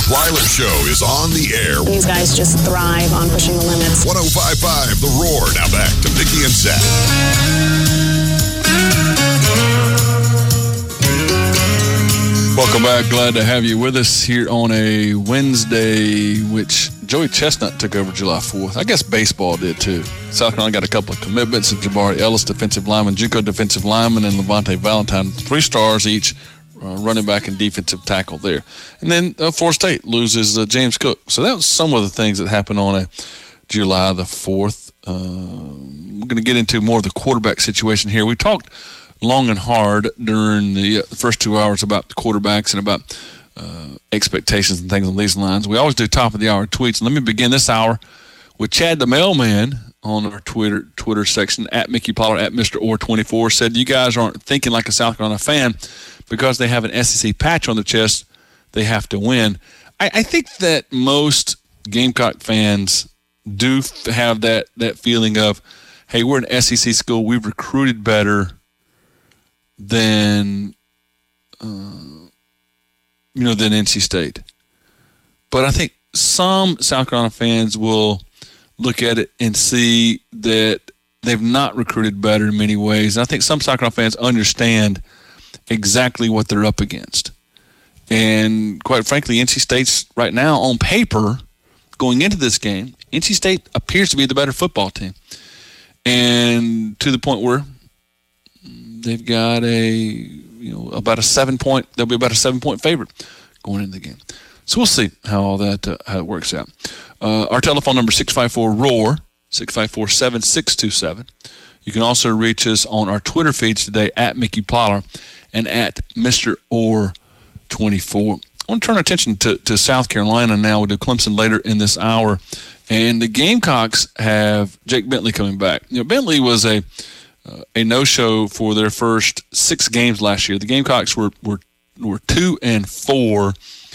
Weiler Show is on the air. These guys just thrive on pushing the limits. 105.5 The Roar. Now back to Mickey and Zach. Welcome back. Glad to have you with us here on a Wednesday, which Joey Chestnut took over July 4th. I guess baseball did too. South Carolina got a couple of commitments of Jabari Ellis, defensive lineman, JUCO defensive lineman, and Levante Valentine, 3 stars each, running back and defensive tackle there. And then Florida State loses James Cook. So that was some of the things that happened on a July the 4th. We're going to get into more of the quarterback situation here. We talked long and hard during the first 2 hours about the quarterbacks and about expectations and things on these lines. We always do top of the hour tweets. And let me begin this hour with Chad the Mailman on our Twitter section, at Mickey Pollard, at Mr. Orr24, said you guys aren't thinking like a South Carolina fan because they have an SEC patch on their chest. They have to win. I think that most Gamecock fans do have that feeling of, hey, we're an SEC school. We've recruited better than than NC State. But I think some South Carolina fans will look at it and see that they've not recruited better in many ways. And I think some South Carolina fans understand exactly what they're up against. And quite frankly, NC State's right now on paper going into this game, NC State appears to be the better football team. And to the point where they've got they'll be about a 7-point favorite going into the game. So we'll see how it works out. Our telephone number 654-ROAR, 654-7627. You can also reach us on our Twitter feeds today at Mickey Pollard and at Mr. Orr24. I want to turn our attention to South Carolina now. We'll do Clemson later in this hour. And the Gamecocks have Jake Bentley coming back. Bentley was a no-show for their first 6 games last year. The Gamecocks were 2-4,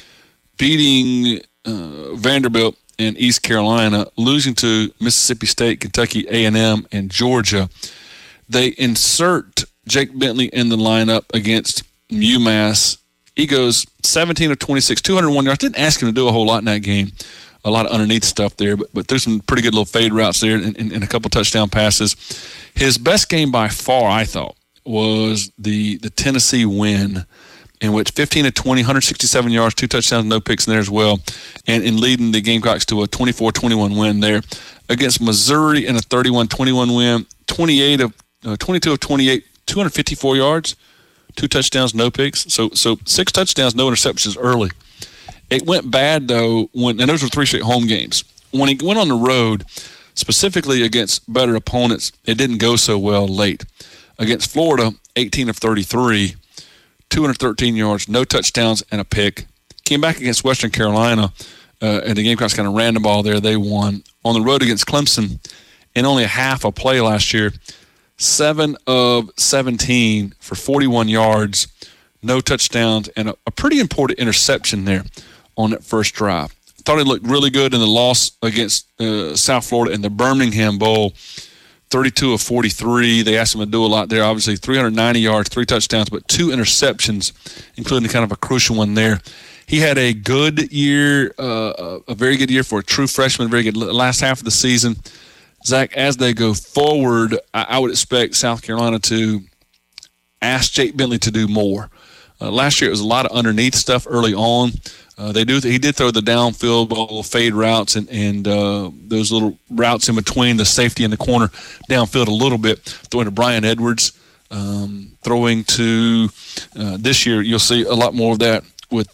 beating Vanderbilt and East Carolina, losing to Mississippi State, Kentucky A&M, and Georgia. They insert Jake Bentley in the lineup against UMass. He goes 17 of 26, 201 yards. Didn't ask him to do a whole lot in that game. A lot of underneath stuff there, but there's some pretty good little fade routes there and a couple touchdown passes. His best game by far, I thought, was the Tennessee win, in which 15 of 20, 167 yards, 2 touchdowns, no picks in there as well, and in leading the Gamecocks to a 24-21 win there. Against Missouri in a 31-21 win, 22 of 28, 254 yards, 2 touchdowns, no picks. So 6 touchdowns, no interceptions early. It went bad, though, and those were 3 straight home games. When he went on the road, specifically against better opponents, it didn't go so well late. Against Florida, 18 of 33, 213 yards, no touchdowns, and a pick. Came back against Western Carolina, and the Gamecocks kind of ran the ball there. They won. On the road against Clemson, in only a half a play last year, 7 of 17 for 41 yards, no touchdowns, and a pretty important interception there on that first drive. Thought he looked really good in the loss against South Florida in the Birmingham Bowl, 32 of 43. They asked him to do a lot there. Obviously, 390 yards, 3 touchdowns, but 2 interceptions, including kind of a crucial one there. He had a good year, a very good year for a true freshman, very good last half of the season. Zach, as they go forward, I would expect South Carolina to ask Jake Bentley to do more. Last year, it was a lot of underneath stuff early on. He did throw the downfield ball, fade routes, and those little routes in between the safety and the corner downfield a little bit, throwing to Brian Edwards. Throwing to this year, you'll see a lot more of that with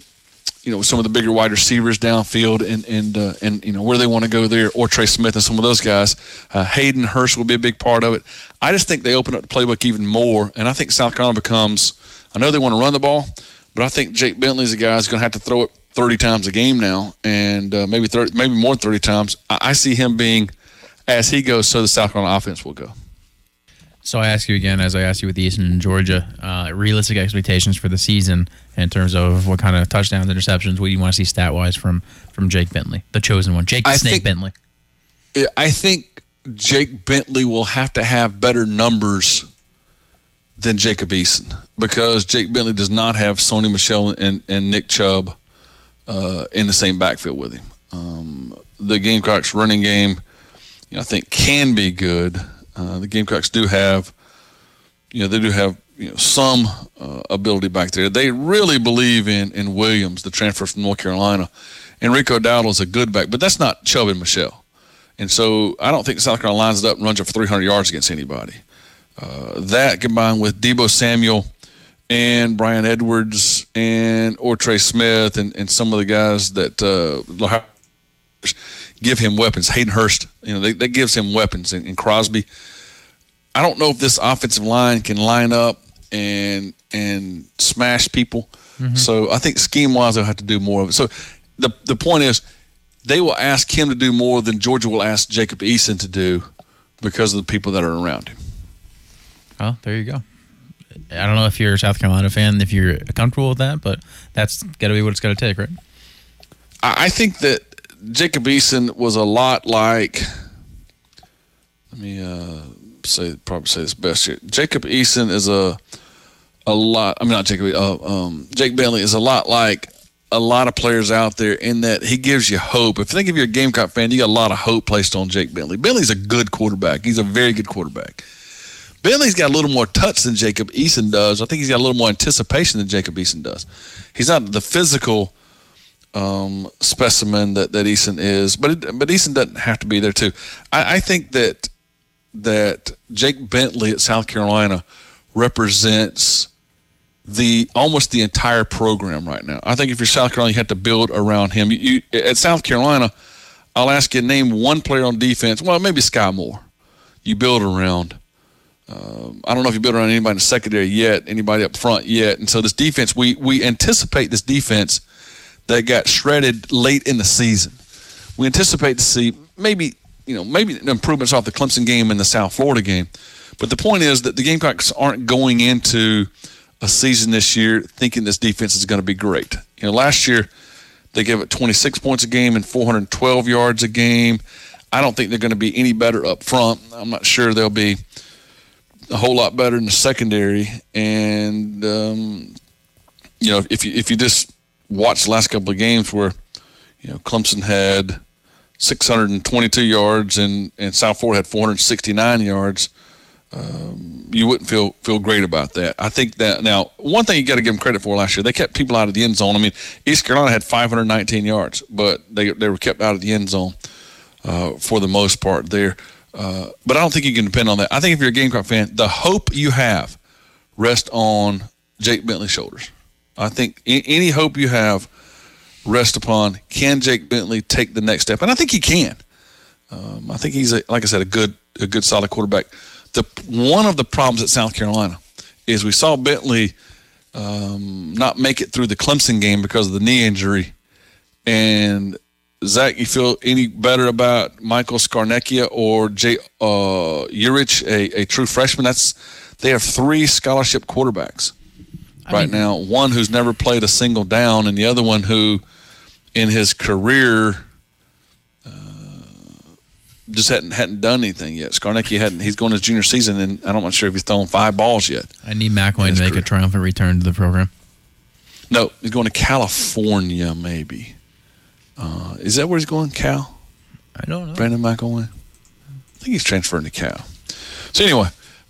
some of the bigger wide receivers downfield and where they want to go there, or Trey Smith and some of those guys. Hayden Hurst will be a big part of it. I just think they open up the playbook even more, and I think South Carolina becomes – I know they want to run the ball, but I think Jake Bentley's a guy who's going to have to throw it 30 times a game now, and maybe more than 30 times. I see him being, as he goes, so the South Carolina offense will go. So I ask you again, as I asked you with Eastern and Georgia, realistic expectations for the season in terms of what kind of touchdowns, interceptions, what do you want to see stat-wise from Jake Bentley, the chosen one, Jake the Snake Bentley? I think Jake Bentley will have to have better numbers than Jacob Eason, because Jake Bentley does not have Sony Michel and Nick Chubb in the same backfield with him. The Gamecocks running game, I think can be good. The Gamecocks do have, some ability back there. They really believe in Williams, the transfer from North Carolina. And Rico Dowdle is a good back, but that's not Chubb and Michelle. And so I don't think South Carolina lines it up and runs up for 300 yards against anybody. That combined with Debo Samuel and Brian Edwards or Trey Smith and some of the guys that give him weapons. Hayden Hurst, that gives him weapons. And Crosby, I don't know if this offensive line can line up and smash people. Mm-hmm. So I think scheme-wise they'll have to do more of it. So the point is they will ask him to do more than Georgia will ask Jacob Eason to do because of the people that are around him. Well, there you go. I don't know if you're a South Carolina fan, if you're comfortable with that, but that's got to be what it's got to take, right? I think that Jacob Eason was a lot like, let me say this best here. Jacob Eason is Jake Bentley is a lot like a lot of players out there in that he gives you hope. If you're a Gamecock fan, you got a lot of hope placed on Jake Bentley. Bentley's a good quarterback. He's a very good quarterback. Bentley's got a little more touch than Jacob Eason does. I think he's got a little more anticipation than Jacob Eason does. He's not the physical specimen that Eason is, but Eason doesn't have to be there too. I think that Jake Bentley at South Carolina represents almost the entire program right now. I think if you're South Carolina, you have to build around him. You at South Carolina, I'll ask you to name one player on defense. Well, maybe Sky Moore. You build around. I don't know if you build around anybody in the secondary yet, anybody up front yet. And so this defense, we anticipate this defense that got shredded late in the season. We anticipate to see maybe improvements off the Clemson game and the South Florida game. But the point is that the Gamecocks aren't going into a season this year thinking this defense is going to be great. Last year they gave it 26 points a game and 412 yards a game. I don't think they're going to be any better up front. I'm not sure they'll be a whole lot better in the secondary. And if you just watch the last couple of games where Clemson had 622 yards and South Florida had 469 yards, you wouldn't feel great about that. I think that now one thing you got to give them credit for last year, they kept people out of the end zone. I mean, East Carolina had 519 yards, but they were kept out of the end zone for the most part there. But I don't think you can depend on that. I think if you're a Gamecock fan, the hope you have rests on Jake Bentley's shoulders. I think any hope you have rests upon, can Jake Bentley take the next step? And I think he can. I think he's, like I said, a good solid quarterback. One of the problems at South Carolina is we saw Bentley not make it through the Clemson game because of the knee injury. And Zach, you feel any better about Michael Scarnecchia or Jay Urich, a true freshman? They have 3 scholarship quarterbacks now. One who's never played a single down, and the other one who, in his career, just hadn't done anything yet. Scarnecchia he's going his junior season, and I'm not sure if he's thrown 5 balls yet. I need McElwain to make a triumphant return to the program. No, he's going to California, maybe. Is that where he's going, Cal? I don't know. Brandon McElwain? I think he's transferring to Cal. So anyway,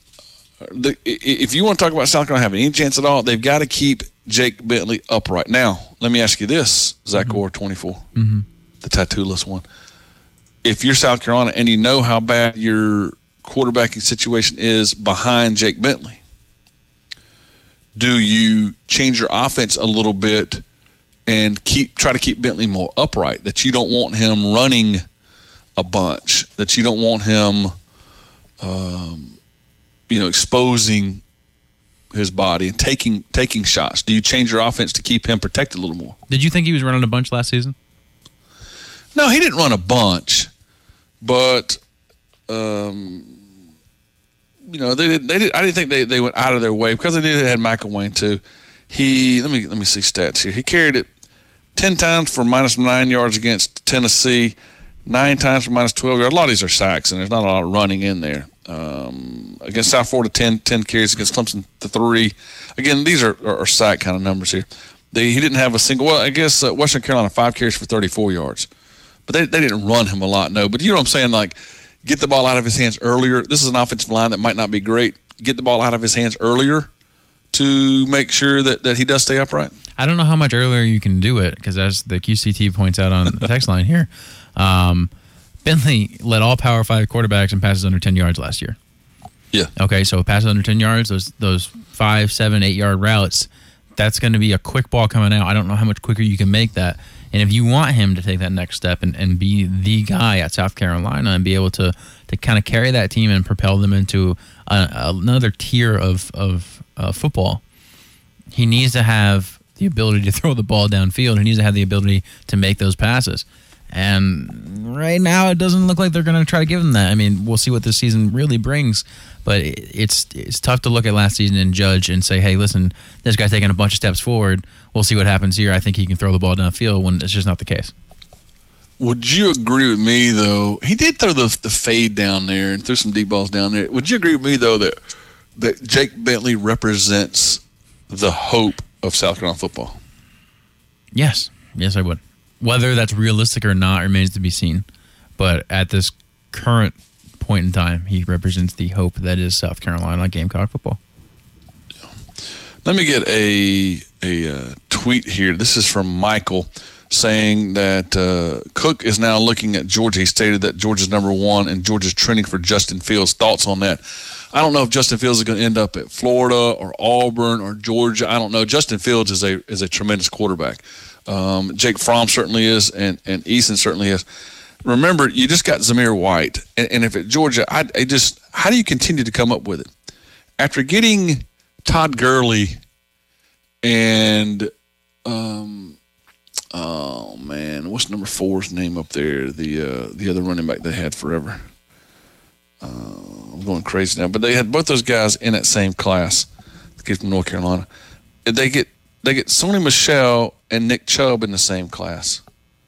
if you want to talk about South Carolina having any chance at all, they've got to keep Jake Bentley upright. Now, let me ask you this, Zach Orr, 24, the tattoo-less one. If you're South Carolina and you know how bad your quarterbacking situation is behind Jake Bentley, do you change your offense a little bit and try to keep Bentley more upright, that you don't want him running a bunch, that you don't want him exposing his body and taking shots? Do you change your offense to keep him protected a little more? Did you think he was running a bunch last season? No, he didn't run a bunch, but they did. I didn't think they went out of their way because they had McElwain too. Let me see stats here. He carried it 10 times for -9 yards against Tennessee, 9 times for -12 yards. A lot of these are sacks, and there's not a lot of running in there. Against South Florida, 10 carries. Against Clemson, 3. Again, these are sack kind of numbers here. He didn't have a single. Well, I guess Western Carolina 5 carries for 34 yards, but they didn't run him a lot. No, but you know what I'm saying? Like, get the ball out of his hands earlier. This is an offensive line that might not be great. Get the ball out of his hands earlier to make sure that he does stay upright. I don't know how much earlier you can do it because, as the QCT points out on the text line here, Bentley led all Power 5 quarterbacks in passes under 10 yards last year. Yeah. Okay, so passes under 10 yards, those 5, 7, 8 yard routes, that's going to be a quick ball coming out. I don't know how much quicker you can make that. And if you want him to take that next step and be the guy at South Carolina and be able to kind of carry that team and propel them into another tier of football, he needs to have the ability to throw the ball downfield. He needs to have the ability to make those passes. And right now, it doesn't look like they're going to try to give him that. I mean, we'll see what this season really brings, but it's tough to look at last season and judge and say, hey, listen, this guy's taking a bunch of steps forward. We'll see what happens here. I think he can throw the ball downfield when it's just not the case. Would you agree with me, though? He did throw the fade down there and threw some deep balls down there. Would you agree with me, though, that Jake Bentley represents the hope of South Carolina football? Yes. Yes, I would. Whether that's realistic or not remains to be seen. But at this current point in time, he represents the hope that is South Carolina Gamecock football. Let me get a tweet here. This is from Michael saying that Cook is now looking at Georgia. He stated that Georgia's number 1 and Georgia's trending for Justin Fields. Thoughts on that? I don't know if Justin Fields is going to end up at Florida or Auburn or Georgia. I don't know. Justin Fields is a tremendous quarterback. Jake Fromm certainly is, and Eason certainly is. Remember, you just got Zamir White, and if at Georgia, how do you continue to come up with it? After getting Todd Gurley and oh man, what's number 4's name up there? The other running back they had forever. I'm going crazy now, but they had both those guys in that same class. The kid from North Carolina. They get Sony Michel and Nick Chubb in the same class.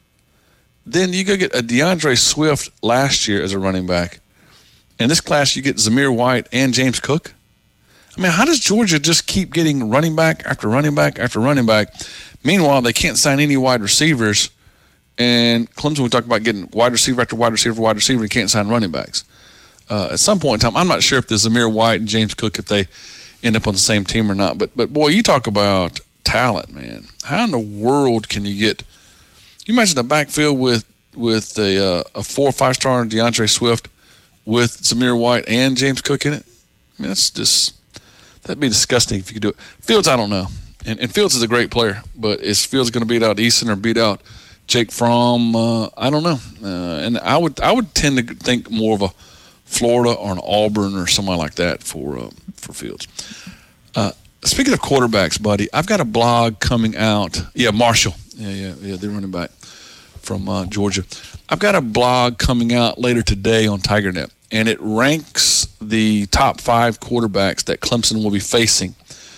Then you go get a DeAndre Swift last year as a running back. In this class, you get Zamir White and James Cook. I mean, how does Georgia just keep getting running back after running back after running back? Meanwhile, they can't sign any wide receivers. And Clemson, we talk about getting wide receiver after wide receiver, wide receiver, and can't sign running backs. At some point in time, I'm not sure if the Zamir White and James Cook, if they end up on the same team or not. But boy, you talk about talent, man. How in the world can you get? You imagine the backfield with a 4- or 5-star DeAndre Swift with Zamir White and James Cook in it? I mean, that'd be disgusting if you could do it. Fields, I don't know. And Fields is a great player, but is Fields going to beat out Eason or beat out Jake Fromm? I don't know. And I would tend to think more of a Florida or an Auburn or somewhere like that for Fields. Speaking of quarterbacks, buddy, I've got a blog coming out. Yeah, Marshall. Yeah, they're running back from Georgia. I've got a blog coming out later today on TigerNet, and it ranks the top 5 quarterbacks that Clemson will be facing.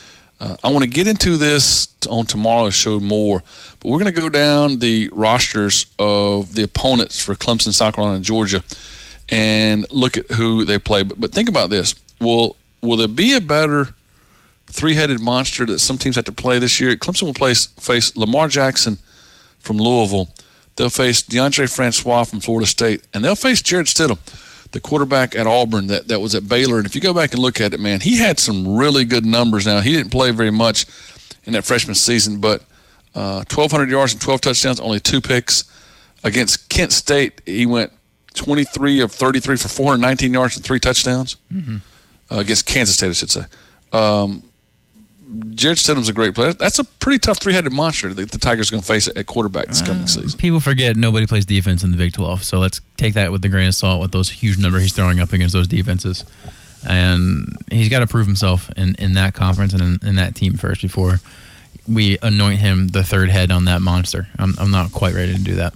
I want to get into this on tomorrow's show more, but we're going to go down the rosters of the opponents for Clemson, South Carolina, and Georgia and look at who they play. But think about this. Will there be a better three-headed monster that some teams have to play this year? Clemson will face Lamar Jackson from Louisville. They'll face DeAndre Francois from Florida State, and they'll face Jarrett Stidham, the quarterback at Auburn that was at Baylor. And if you go back and look at it, man, he had some really good numbers. Now, he didn't play very much in that freshman season, but 1,200 yards and 12 touchdowns, only 2 picks. Against Kent State, he went 23 of 33 for 419 yards and 3 touchdowns. Mm-hmm. Against Kansas State, I should say. Jarrett Stidham's a great player. That's a pretty tough three-headed monster that the Tigers are going to face at quarterback this coming season. People forget nobody plays defense in the Big 12, so let's take that with a grain of salt with those huge numbers he's throwing up against those defenses. And he's got to prove himself in that conference and in that team first before we anoint him the third head on that monster. I'm not quite ready to do that.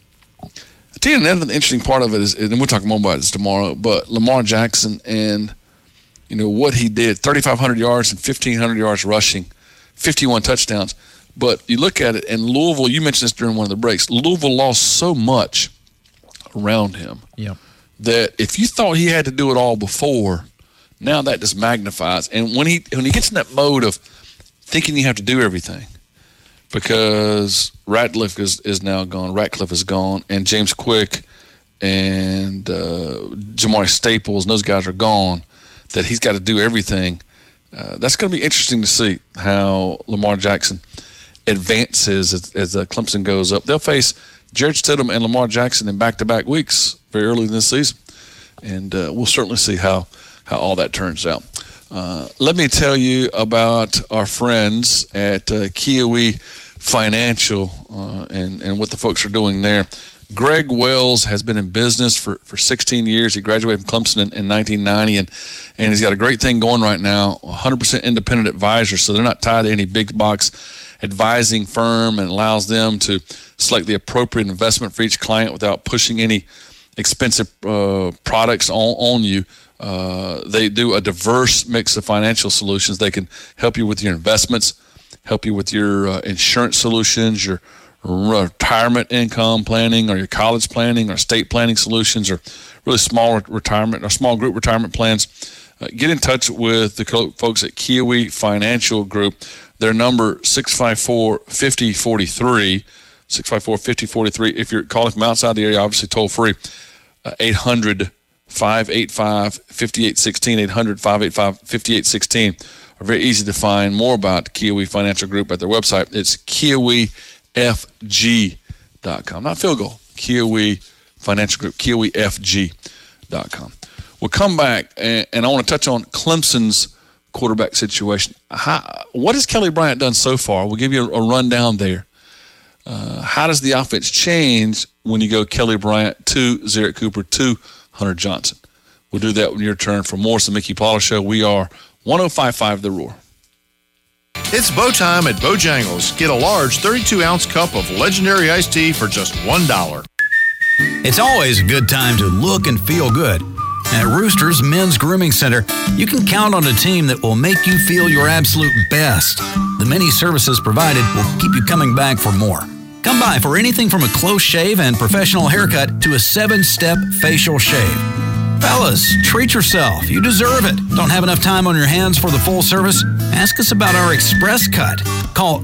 I tell you, another interesting part of it is, and we'll talk more about this tomorrow, but Lamar Jackson and what he did, 3,500 yards and 1,500 yards rushing, 51 touchdowns. But you look at it, and Louisville, you mentioned this during one of the breaks, Louisville lost so much around him that if you thought he had to do it all before, now that just magnifies. And when he gets in that mode of thinking you have to do everything, because Ratcliffe is now gone. Ratcliffe is gone, and James Quick and Jamari Staples, and those guys are gone, that he's got to do everything. That's going to be interesting to see how Lamar Jackson advances as Clemson goes up. They'll face Jared Stidham and Lamar Jackson in back-to-back weeks very early in this season, and we'll certainly see how all that turns out. Let me tell you about our friends at Kiwi Financial and what the folks are doing there. Greg Wells has been in business for 16 years. He graduated from Clemson in 1990, and he's got a great thing going right now, 100% independent advisor, so they're not tied to any big box advising firm, and allows them to select the appropriate investment for each client without pushing any expensive products on you. They do a diverse mix of financial solutions. They can help you with your investments, help you with your insurance solutions, your retirement income planning, or your college planning, or estate planning solutions, or really small retirement or small group retirement plans. Get in touch with the folks at Kiwi Financial Group. Their number 654-5043, 654-5043. If you're calling from outside the area, obviously toll free. 800-585-5816, 800-585-5816 are very easy to find. More about Kiwi Financial Group at their website. It's KiwiFG.com. Not Field Goal. Kiwi Financial Group, KiwiFG.com. We'll come back, and I want to touch on Clemson's quarterback situation. What has Kelly Bryant done so far? We'll give you a rundown there. How does the offense change when you go Kelly Bryant to Zerrick Cooper to Hunter Johnson? We'll do that when your turn. For more, the Mickey Paula Show. We are 105.5 The Roar. It's bow time at Bojangles. Get a large 32-ounce cup of legendary iced tea for just $1. It's always a good time to look and feel good. At Roosters Men's Grooming Center, you can count on a team that will make you feel your absolute best. The many services provided will keep you coming back for more. Come by for anything from a close shave and professional haircut to a 7-step facial shave. Fellas, treat yourself. You deserve it. Don't have enough time on your hands for the full service? Ask us about our Express Cut. Call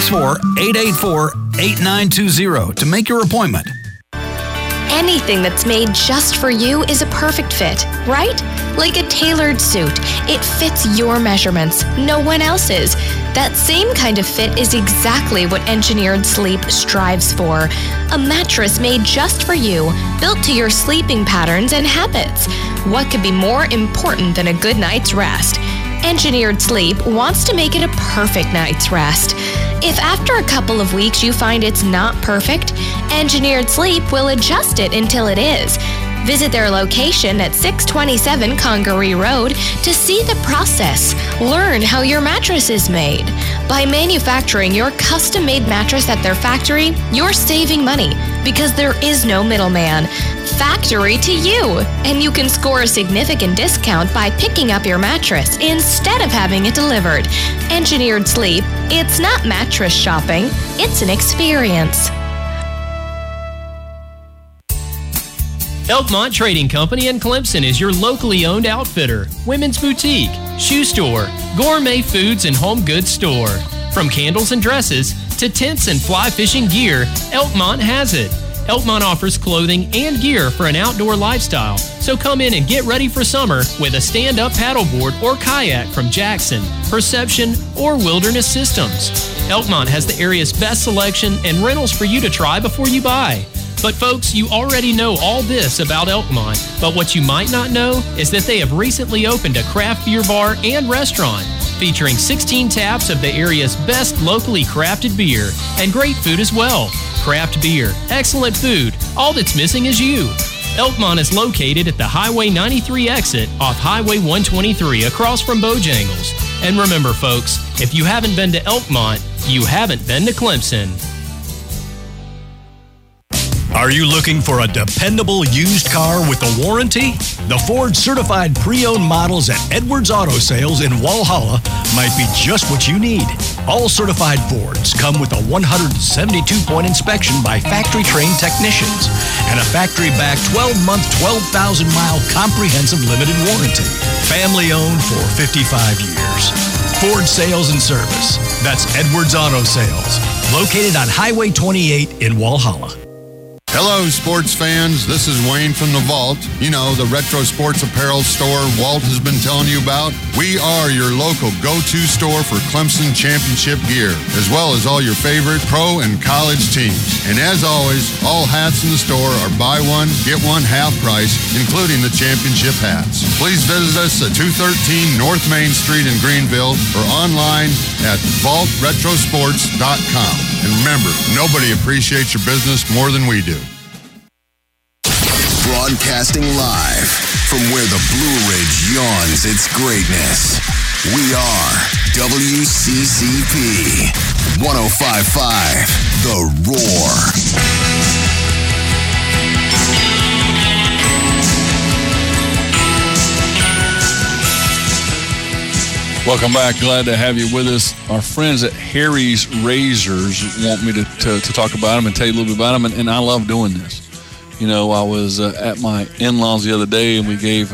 864-884-8920 to make your appointment. Anything that's made just for you is a perfect fit, right? Like a tailored suit. It fits your measurements, no one else's. That same kind of fit is exactly what Engineered Sleep strives for. A mattress made just for you, built to your sleeping patterns and habits. What could be more important than a good night's rest? Engineered Sleep wants to make it a perfect night's rest. If after a couple of weeks you find it's not perfect, Engineered Sleep will adjust it until it is. Visit their location at 627 Congaree Road to see the process. Learn how your mattress is made. By manufacturing your custom-made mattress at their factory, you're saving money because there is no middleman. Factory to you. And you can score a significant discount by picking up your mattress instead of having it delivered. Engineered Sleep, it's not mattress shopping, it's an experience. Elkmont Trading Company in Clemson is your locally owned outfitter, women's boutique, shoe store, gourmet foods and home goods store. From candles and dresses to tents and fly fishing gear, Elkmont has it. Elkmont offers clothing and gear for an outdoor lifestyle, so come in and get ready for summer with a stand-up paddleboard or kayak from Jackson, Perception, or Wilderness Systems. Elkmont has the area's best selection and rentals for you to try before you buy. But folks, you already know all this about Elkmont, but what you might not know is that they have recently opened a craft beer bar and restaurant featuring 16 taps of the area's best locally crafted beer and great food as well. Craft beer, excellent food, all that's missing is you. Elkmont is located at the Highway 93 exit off Highway 123 across from Bojangles. And remember folks, if you haven't been to Elkmont, you haven't been to Clemson. Are you looking for a dependable used car with a warranty? The Ford certified pre-owned models at Edwards Auto Sales in Walhalla might be just what you need. All certified Fords come with a 172-point inspection by factory-trained technicians and a factory-backed 12-month, 12,000-mile comprehensive limited warranty. Family-owned for 55 years. Ford Sales and Service. That's Edwards Auto Sales. located on Highway 28 in Walhalla. Hello, sports fans. This is Wayne from the Vault. You know, the retro sports apparel store Walt has been telling you about. We are your local go-to store for Clemson championship gear, as well as all your favorite pro and college teams. And as always, all hats in the store are buy one, get one half price, including the championship hats. Please visit us at 213 North Main Street in Greenville or online at vaultretrosports.com. And remember, nobody appreciates your business more than we do. Broadcasting live from where the Blue Ridge yawns its greatness. We are WCCP 105.5 The Roar. Welcome back. Glad to have you with us. Our friends at Harry's Razors want me to talk about them and tell you a little bit about them, and I love doing this. You know, I was at my in-laws the other day, and we gave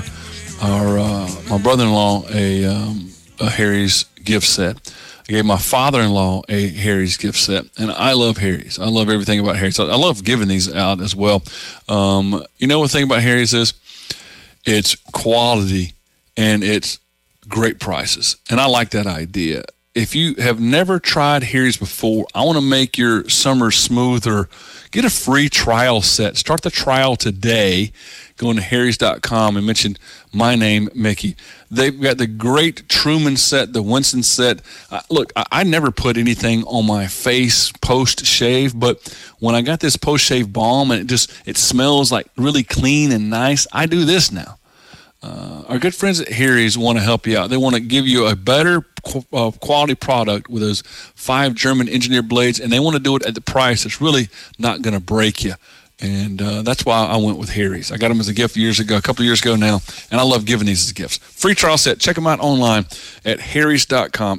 my brother-in-law a Harry's gift set. I gave my father-in-law a Harry's gift set, and I love Harry's. I love everything about Harry's. I love giving these out as well. You know what the thing about Harry's is? It's quality, and it's great prices, and I like that idea. If you have never tried Harry's before, I want to make your summer smoother. Get a free trial set. Start the trial today. Go into harrys.com and mention my name, Mickey. They've got the great Truman set, the Winston set. Look, I never put anything on my face post-shave, but when I got this post-shave balm and it smells like really clean and nice, I do this now. Our good friends at Harry's want to help you out. They want to give you a better quality product with those 5 German engineered blades, and they want to do it at the price that's really not going to break you. And that's why I went with Harry's. I got them as a gift a couple of years ago now, and I love giving these as gifts. Free trial set. Check them out online at harrys.com,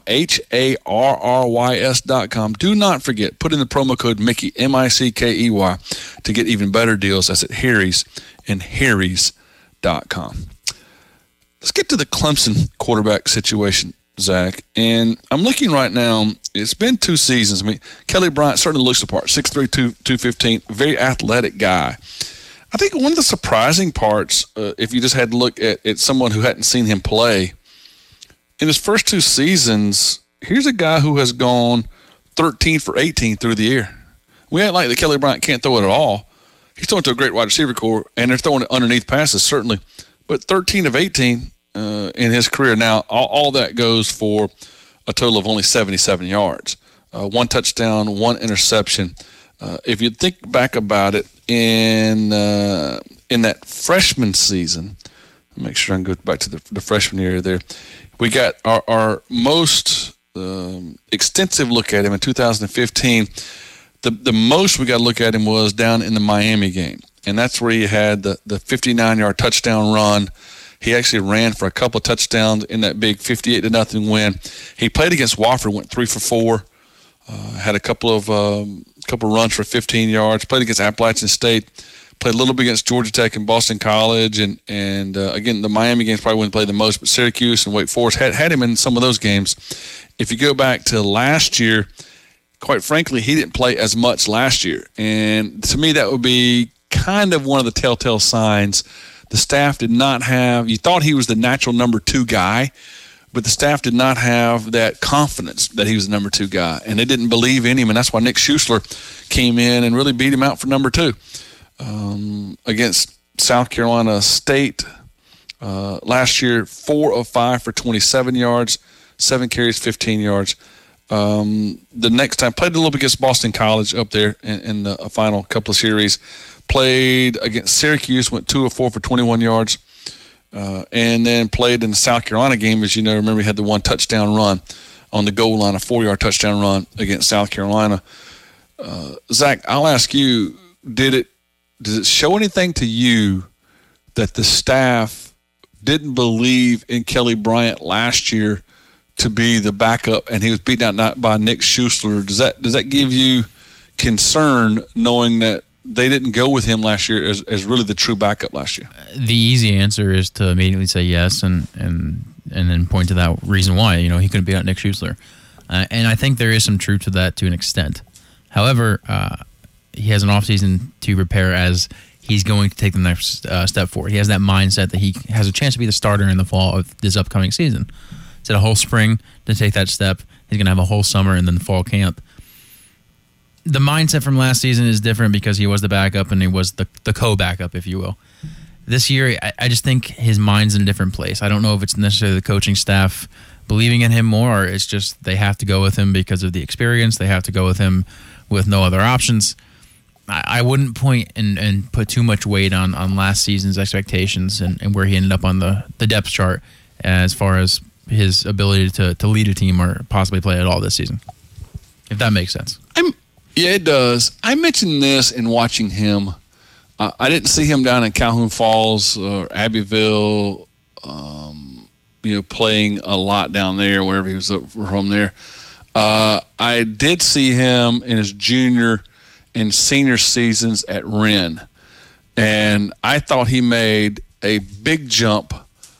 HARRYS.com. Do not forget, put in the promo code Mickey, MICKEY, to get even better deals. That's at Harry's and harrys.com. Let's get to the Clemson quarterback situation, Zach. And I'm looking right now, it's been 2 seasons. I mean, Kelly Bryant certainly looks the part, 6'3", 215, very athletic guy. I think one of the surprising parts, if you just had to look at someone who hadn't seen him play, in his first 2 seasons, here's a guy who has gone 13 for 18 through the air. We act like that Kelly Bryant can't throw it at all. He's throwing to a great wide receiver core, and they're throwing it underneath passes, certainly. But 13 of 18 in his career. Now, all that goes for a total of only 77 yards. 1 touchdown, 1 interception. If you think back about it, in that freshman season, make sure I can go back to the freshman year there, we got our most extensive look at him in 2015. The most we got to look at him was down in the Miami game. And that's where he had the 59-yard touchdown run. He actually ran for a couple of touchdowns in that big 58-0 win. He played against Wofford, went 3 for 4, had a couple of runs for 15 yards. Played against Appalachian State, played a little bit against Georgia Tech and Boston College, and again the Miami games probably wouldn't play the most, but Syracuse and Wake Forest had him in some of those games. If you go back to last year, quite frankly, he didn't play as much last year, and to me that would be kind of one of the telltale signs. The staff did not have, you thought he was the natural number 2 guy, but the staff did not have that confidence that he was the number 2 guy, and they didn't believe in him, and that's why Nick Schuessler came in and really beat him out for number 2. Against South Carolina State last year, 4 of 5 for 27 yards, 7 carries, 15 yards. The next time, played a little bit against Boston College up there in the final couple of series. Played against Syracuse, went 2 of 4 for 21 yards, and then played in the South Carolina game. As you know, remember he had the 1 touchdown run on the goal line, a 4-yard touchdown run against South Carolina. Zach, I'll ask you, does it show anything to you that the staff didn't believe in Kelly Bryant last year to be the backup, and he was beaten out by Nick Schuessler? Does that give you concern knowing that they didn't go with him last year as really the true backup last year? The easy answer is to immediately say yes and then point to that reason why. He couldn't beat out Nick Schuessler. And I think there is some truth to that to an extent. However, he has an offseason to prepare as he's going to take the next step forward. He has that mindset that he has a chance to be the starter in the fall of this upcoming season. He's had a whole spring to take that step. He's going to have a whole summer and then the fall camp. The mindset from last season is different because he was the backup and he was the co-backup, if you will. This year, I just think his mind's in a different place. I don't know if it's necessarily the coaching staff believing in him more, or it's just they have to go with him because of the experience. They have to go with him with no other options. I wouldn't point and put too much weight on last season's expectations and where he ended up on the depth chart as far as his ability to lead a team or possibly play at all this season, if that makes sense. Yeah, it does. I mentioned this in watching him. I didn't see him down in Calhoun Falls or Abbeville, playing a lot down there, wherever he was from there. I did see him in his junior and senior seasons at Wren, and I thought he made a big jump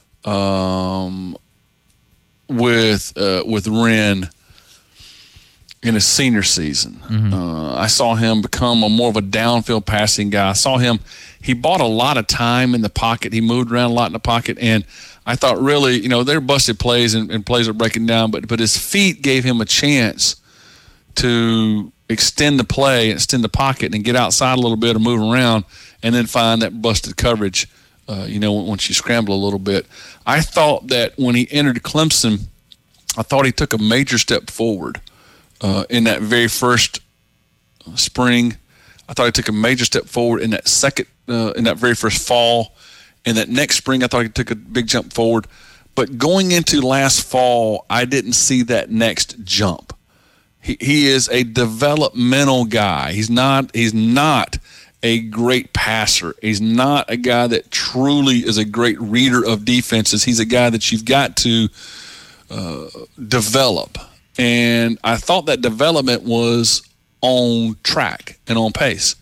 with Wren in his senior season. I saw him become more of a downfield passing guy. I saw him, he bought a lot of time in the pocket. He moved around a lot in the pocket, and I thought really, they're busted plays and plays are breaking down, but his feet gave him a chance to extend the play, extend the pocket, and get outside a little bit or move around, and then find that busted coverage, once you scramble a little bit. I thought that when he entered Clemson, I thought he took a major step forward. In that very first spring, I thought he took a major step forward. In that very first fall, in that next spring, I thought he took a big jump forward. But going into last fall, I didn't see that next jump. He is a developmental guy. He's not a great passer. He's not a guy that truly is a great reader of defenses. He's a guy that you've got to develop. And I thought that development was on track and on pace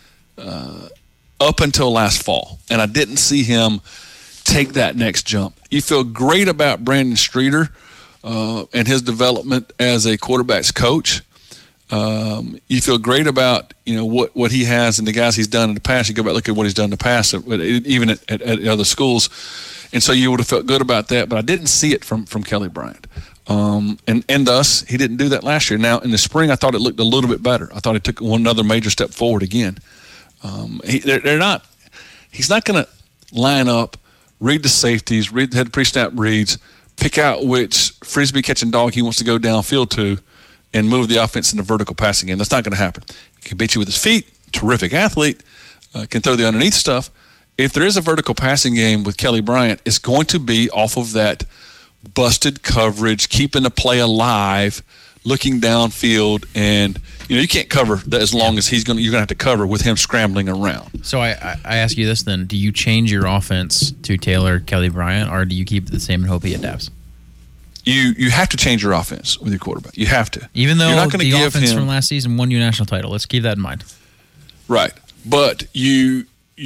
up until last fall. And I didn't see him take that next jump. You feel great about Brandon Streeter and his development as a quarterback's coach. You feel great about what he has and the guys he's done in the past. You go back and look at what he's done in the past, even at other schools. And so you would have felt good about that. But I didn't see it from Kelly Bryant. And thus, he didn't do that last year. Now, in the spring, I thought it looked a little bit better. I thought he took another major step forward again. He's not going to line up, read the safeties, read the head pre-snap reads, pick out which frisbee catching dog he wants to go downfield to, and move the offense into vertical passing game. That's not going to happen. He can beat you with his feet, terrific athlete, can throw the underneath stuff. If there is a vertical passing game with Kelly Bryant, it's going to be off of that busted coverage, keeping the play alive, looking downfield, and you can't cover that as long as you're gonna have to cover with him scrambling around. So I ask you this then: do you change your offense to tailor Kelly Bryant, or do you keep it the same and hope he adapts? You have to change your offense with your quarterback. You have to, even though you're not the offense from last season won you a national title. Let's keep that in mind. Right, but to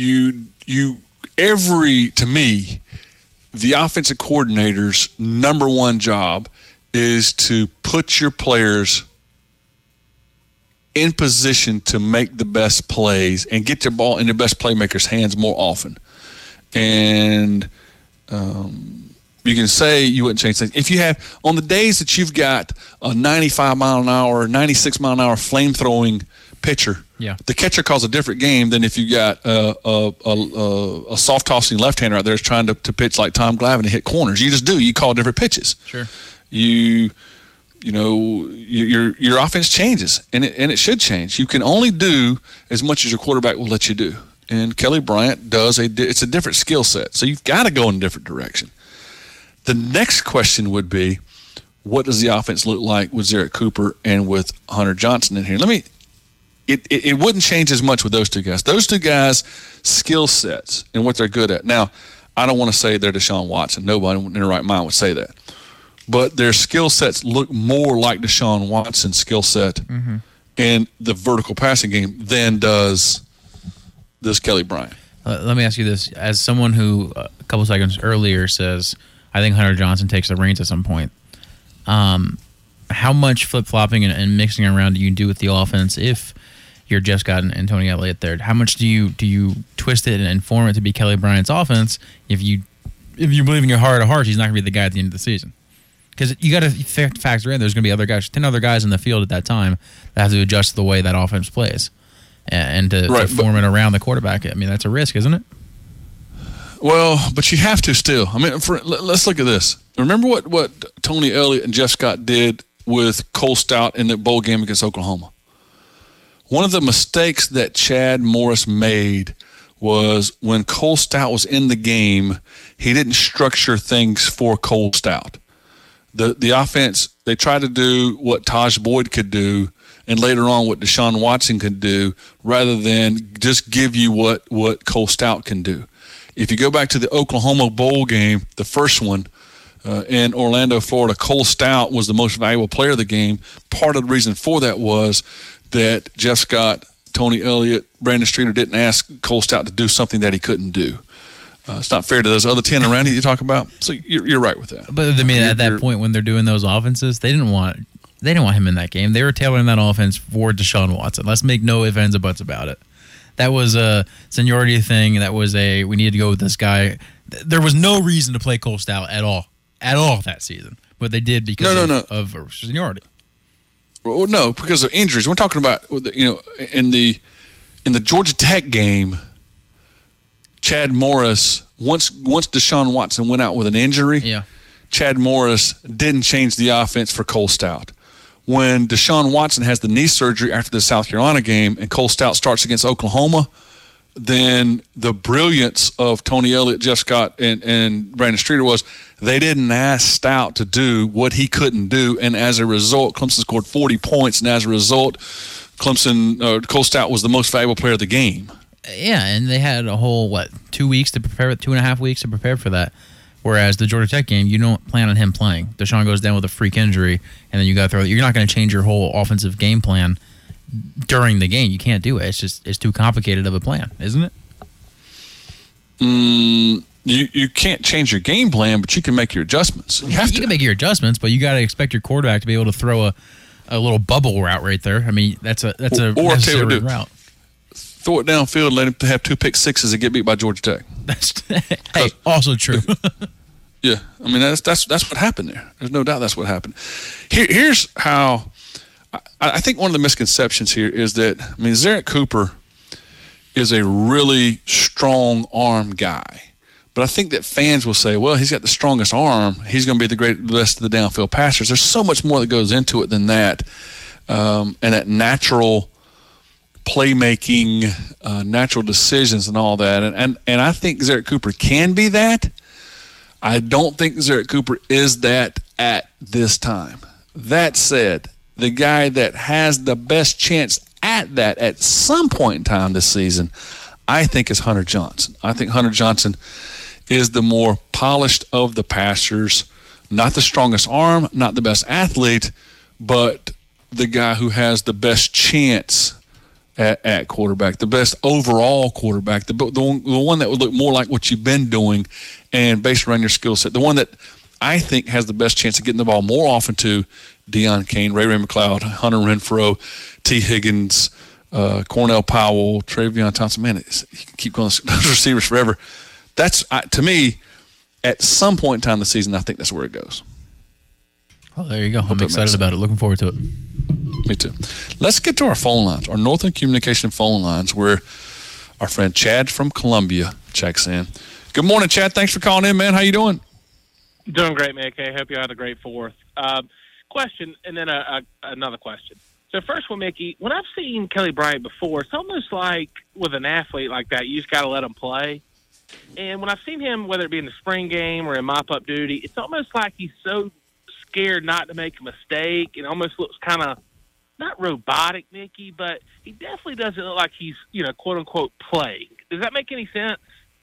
me. The offensive coordinator's number one job is to put your players in position to make the best plays and get their ball in the best playmakers' hands more often. And you can say you wouldn't change things. If you have, on the days that you've got a 95 mile an hour, 96 mile an hour flame-throwing pitcher, the catcher calls a different game than if you got a soft tossing left-hander out there that's trying to pitch like Tom Glavine and hit corners. You just do. You call different pitches. Sure. Your offense changes, and it should change. You can only do as much as your quarterback will let you do. And Kelly Bryant does it's a different skill set, so you've got to go in a different direction. The next question would be, what does the offense look like with Zerrick Cooper and with Hunter Johnson in here? It wouldn't change as much with those two guys. Those two guys' skill sets and what they're good at. Now, I don't want to say they're Deshaun Watson. Nobody in their right mind would say that. But their skill sets look more like Deshaun Watson's skill set in the vertical passing game than does this Kelly Bryant. Let me ask you this. As someone who a couple seconds earlier says, I think Hunter Johnson takes the reins at some point, how much flip-flopping and mixing around do you do with the offense if you're Jeff Scott and Tony Elliott there? How much do you twist it and form it to be Kelly Bryant's offense if you believe in your heart of hearts he's not going to be the guy at the end of the season? Because you got to factor in there's going to be other guys, 10 other guys in the field at that time that have to adjust to the way that offense plays and to form it around the quarterback. I mean, that's a risk, isn't it? Well, but you have to still. I mean, let's look at this. Remember what Tony Elliott and Jeff Scott did with Cole Stout in the bowl game against Oklahoma? One of the mistakes that Chad Morris made was when Cole Stout was in the game, he didn't structure things for Cole Stout. The offense, they tried to do what Taj Boyd could do and later on what Deshaun Watson could do rather than just give you what Cole Stout can do. If you go back to the Oklahoma Bowl game, the first one in Orlando, Florida, Cole Stout was the most valuable player of the game. Part of the reason for that was that Jeff Scott, Tony Elliott, Brandon Streeter didn't ask Cole Stout to do something that he couldn't do. It's not fair to those other 10 around you talk about. So you're right with that. But I mean, at that point when they're doing those offenses, they didn't want him in that game. They were tailoring that offense for Deshaun Watson. Let's make no ifs, ands, or buts about it. That was a seniority thing. That was we needed to go with this guy. There was no reason to play Cole Stout at all that season. But they did because of seniority. Well, no, because of injuries. We're talking about in the Georgia Tech game, Chad Morris, once Deshaun Watson went out with an injury, Chad Morris didn't change the offense for Cole Stout. When Deshaun Watson has the knee surgery after the South Carolina game and Cole Stout starts against Oklahoma, then the brilliance of Tony Elliott, Jeff Scott, and Brandon Streeter was they didn't ask Stout to do what he couldn't do, and as a result, Clemson scored 40 points, and as a result, Cole Stout was the most valuable player of the game. Yeah, and they had a whole 2 weeks to prepare, 2.5 weeks to prepare for that. Whereas the Georgia Tech game, you don't plan on him playing. Deshaun goes down with a freak injury, and then you got to throw. You're not going to change your whole offensive game plan during the game. You can't do it. It's too complicated of a plan, isn't it? You can't change your game plan, but you can make your adjustments. You can make your adjustments, but you got to expect your quarterback to be able to throw a little bubble route right there. I mean, that's a necessary route. Throw it downfield and let him have 2 pick sixes and get beat by Georgia Tech. That's also true. Yeah, I mean that's what happened there. There's no doubt that's what happened. Here's how I think one of the misconceptions here is that Zerrick Cooper is a really strong arm guy, but I think that fans will say, well, he's got the strongest arm. He's going to be the best of the downfield passers. There's so much more that goes into it than that, and that natural playmaking, natural decisions and all that. And I think Zerrick Cooper can be that. I don't think Zerrick Cooper is that at this time. That said, the guy that has the best chance at that at some point in time this season, I think is Hunter Johnson. I think Hunter Johnson is the more polished of the passers, not the strongest arm, not the best athlete, but the guy who has the best chance at quarterback, the best overall quarterback, the one that would look more like what you've been doing and based around your skill set, the one that I think has the best chance of getting the ball more often to Deion Kane, Ray McLeod, Hunter Renfrow, T. Higgins, Cornell Powell, Travion Thompson. Man, you can keep going those receivers forever. That's, to me, at some point in time this season, I think that's where it goes. Oh, there you go. I'm excited about it. Looking forward to it. Me too. Let's get to our phone lines, our Northern Communication phone lines, where our friend Chad from Columbia checks in. Good morning, Chad. Thanks for calling in, man. How you doing? Doing great, man. Okay, hope you had a great 4th. Question, and then another question. So first one, Mickey, when I've seen Kelly Bryant before, it's almost like with an athlete like that, you just got to let him play. And when I've seen him, whether it be in the spring game or in mop-up duty, it's almost like he's so scared not to make a mistake. It almost looks kind of not robotic, Mickey, but he definitely doesn't look like he's, quote-unquote, playing. Does that make any sense?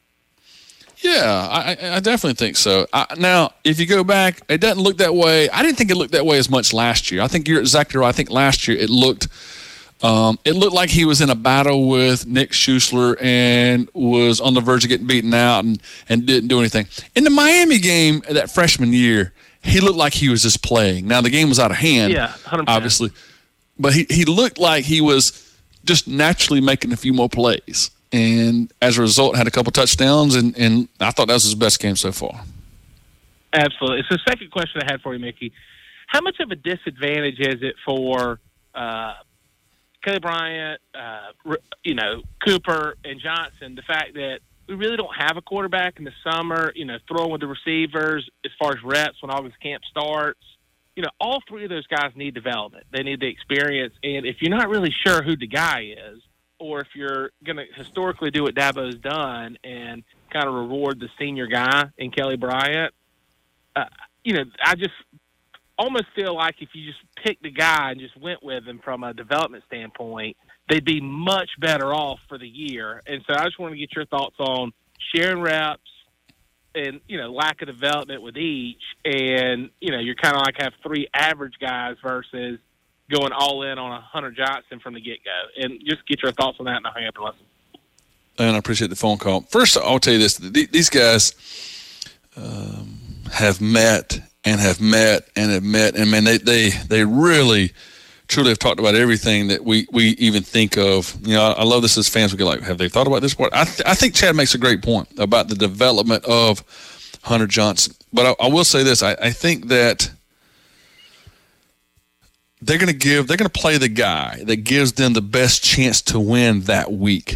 Yeah, I definitely think so. Now, if you go back, it doesn't look that way. I didn't think it looked that way as much last year. I think you're exactly right. I think last year it looked like he was in a battle with Nick Schuessler and was on the verge of getting beaten out and didn't do anything. In the Miami game that freshman year, he looked like he was just playing. Now, the game was out of hand, 100%. obviously. But he looked like he was just naturally making a few more plays. And as a result, had a couple touchdowns, and I thought that was his best game so far. Absolutely. So, second question I had for you, Mickey. How much of a disadvantage is it for Kelly Bryant, Cooper, and Johnson, the fact that we really don't have a quarterback in the summer, throwing with the receivers as far as reps when August camp starts? All three of those guys need development. They need the experience. And if you're not really sure who the guy is, or if you're going to historically do what Dabo's done and kind of reward the senior guy in Kelly Bryant, I just almost feel like if you just picked the guy and just went with him from a development standpoint, they'd be much better off for the year. And so I just want to get your thoughts on sharing reps and, lack of development with each. And, you're kind of like have three average guys versus going all in on a Hunter Johnson from the get-go. And just get your thoughts on that, and I'll hang up and listen. And I appreciate the phone call. First, I'll tell you this. These guys have met. And man, they really, truly have talked about everything that we even think of. I love this as fans. We go like, have they thought about this part? I think Chad makes a great point about the development of Hunter Johnson. But I will say this: I think that they're going to play the guy that gives them the best chance to win that week.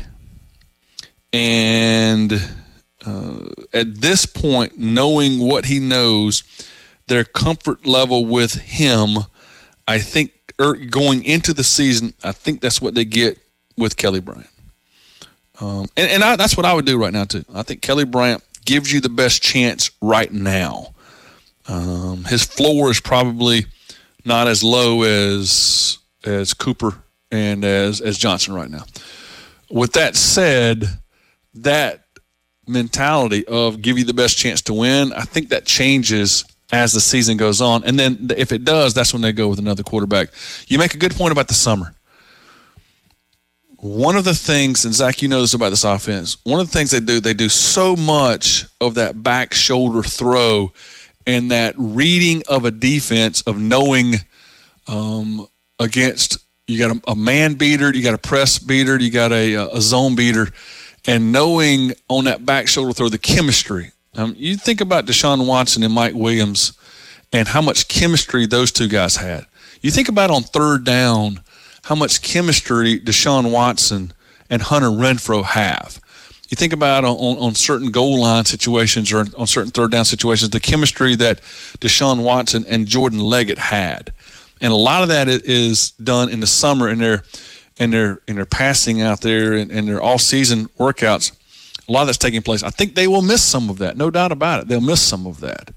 And at this point, knowing what he knows, their comfort level with him, I think, going into the season, I think that's what they get with Kelly Bryant. That's what I would do right now, too. I think Kelly Bryant gives you the best chance right now. His floor is probably not as low as Cooper and as Johnson right now. With that said, that mentality of give you the best chance to win, I think that changes as the season goes on. And then if it does, that's when they go with another quarterback. You make a good point about the summer. One of the things, and Zach, you know this about this offense, one of the things they do so much of that back shoulder throw and that reading of a defense of knowing against, you got a man beater, you got a press beater, you got a zone beater, and knowing on that back shoulder throw the chemistry. You think about Deshaun Watson and Mike Williams and how much chemistry those two guys had. You think about on third down how much chemistry Deshaun Watson and Hunter Renfrow have. You think about on certain goal line situations or on certain third down situations, the chemistry that Deshaun Watson and Jordan Leggett had. And a lot of that is done in the summer in their passing out there and their all-season workouts. A lot of that's taking place. I think they will miss some of that, no doubt about it. They'll miss some of that,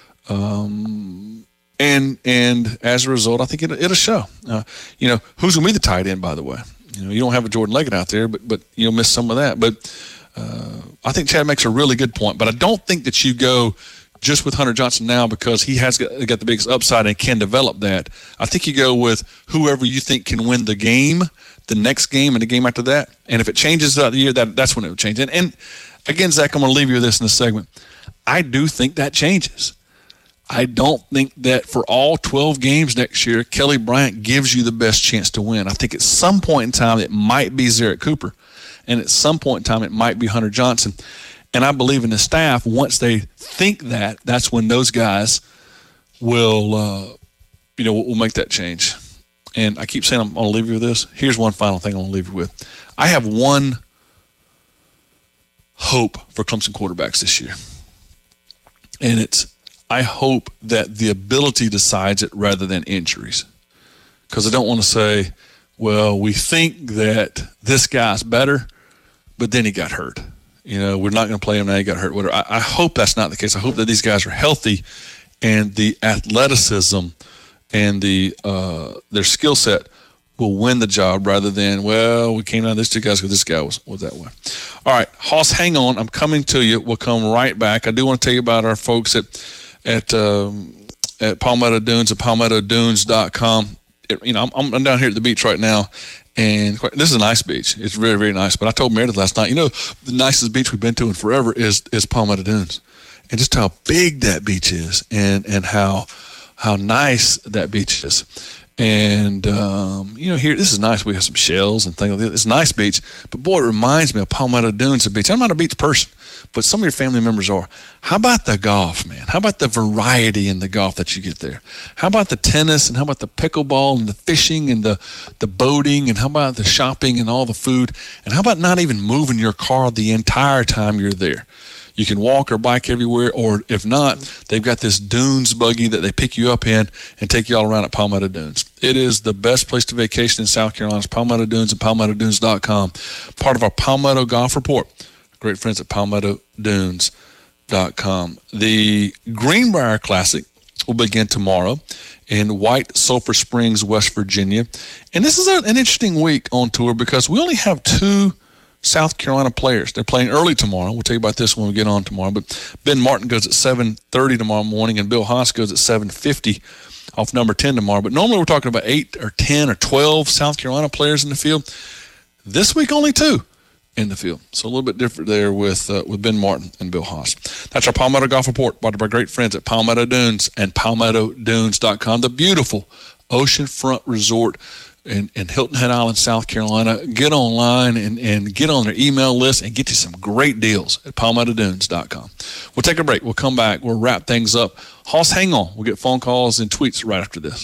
and as a result, I think it'll show. Who's going to be the tight end? By the way, you don't have a Jordan Leggett out there, but you'll miss some of that. But I think Chad makes a really good point. But I don't think that you go just with Hunter Johnson now because he has got the biggest upside and can develop that. I think you go with whoever you think can win the game, the next game, and the game after that. And if it changes throughout the year, that's when it will change. And again, Zach, I'm going to leave you with this in a segment. I do think that changes. I don't think that for all 12 games next year, Kelly Bryant gives you the best chance to win. I think at some point in time it might be Zarek Cooper, and at some point in time it might be Hunter Johnson. And I believe in the staff, once they think that, that's when those guys will make that change. And I keep saying I'm going to leave you with this. Here's one final thing I'm going to leave you with. I have one hope for Clemson quarterbacks this year. And I hope that the ability decides it rather than injuries. Because I don't want to say, well, we think that this guy's better, but then he got hurt. We're not going to play him now. He got hurt. Whatever. I hope that's not the case. I hope that these guys are healthy and the athleticism and their skill set will win the job rather than, well, we came down to these two guys because this guy was that way. All right, Hoss, hang on. I'm coming to you. We'll come right back. I do want to tell you about our folks at Palmetto Dunes at palmettodunes.com. I'm down here at the beach right now, and this is a nice beach. It's very, very nice. But I told Meredith last night, the nicest beach we've been to in forever is Palmetto Dunes. and just how big that beach is, and how nice that beach is. And, here, this is nice. We have some shells and things like that. It's a nice beach. But, boy, it reminds me of Palmetto Dunes Beach. I'm not a beach person, but some of your family members are. How about the golf, man? How about the variety in the golf that you get there? How about the tennis, and how about the pickleball and the fishing and the boating, and how about the shopping and all the food? And how about not even moving your car the entire time you're there? You can walk or bike everywhere, or if not, they've got this dunes buggy that they pick you up in and take you all around at Palmetto Dunes. It is the best place to vacation in South Carolina. It's Palmetto Dunes and PalmettoDunes.com. Part of our Palmetto Golf Report. Great friends at PalmettoDunes.com. The Greenbrier Classic will begin tomorrow in White Sulphur Springs, West Virginia. And this is an interesting week on tour because we only have 2 South Carolina players. They're playing early tomorrow. We'll tell you about this when we get on tomorrow. But Ben Martin goes at 7:30 tomorrow morning, and Bill Haas goes at 7:50 off number 10 tomorrow. But normally we're talking about 8 or 10 or 12 South Carolina players in the field. This week, only 2 in the field. So a little bit different there with Ben Martin and Bill Haas. That's our Palmetto Golf Report, brought to our great friends at Palmetto Dunes and PalmettoDunes.com, the beautiful oceanfront resort in Hilton Head Island, South Carolina. Get online and get on their email list and get you some great deals at PalmettoDunes.com. We'll take a break. We'll come back. We'll wrap things up. Hoss, hang on. We'll get phone calls and tweets right after this.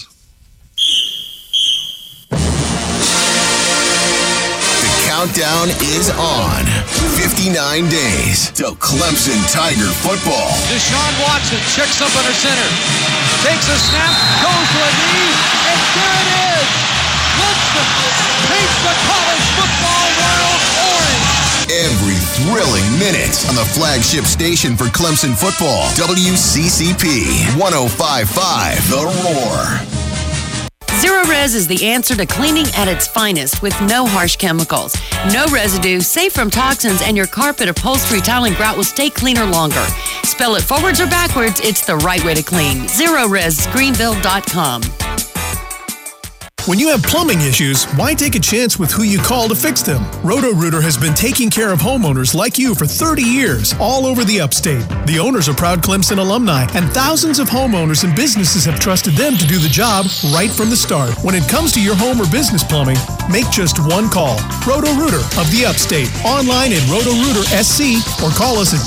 The countdown is on. 59 days till Clemson Tiger football. Deshaun Watson checks up under center. Takes a snap, goes to a knee, and there it is! Clemson paints the college football world orange. Every thrilling minute on the flagship station for Clemson football, WCCP 105.5 The Roar. Zerorez is the answer to cleaning at its finest with no harsh chemicals, no residue, safe from toxins, and your carpet, upholstery, tile, and grout will stay cleaner longer. Spell it forwards or backwards, it's the right way to clean. ZerorezGreenville.com. When you have plumbing issues, why take a chance with who you call to fix them? Roto-Rooter has been taking care of homeowners like you for 30 years, all over the upstate. The owners are proud Clemson alumni, and thousands of homeowners and businesses have trusted them to do the job right from the start. When it comes to your home or business plumbing, make just one call. Roto-Rooter of the upstate. Online at Roto-Rooter SC or call us at